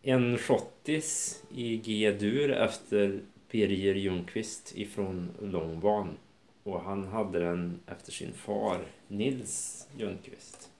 en schottis i G-dur efter Birger Ljungqvist ifrån Långban. Och han hade den efter sin far Nils Ljungqvist.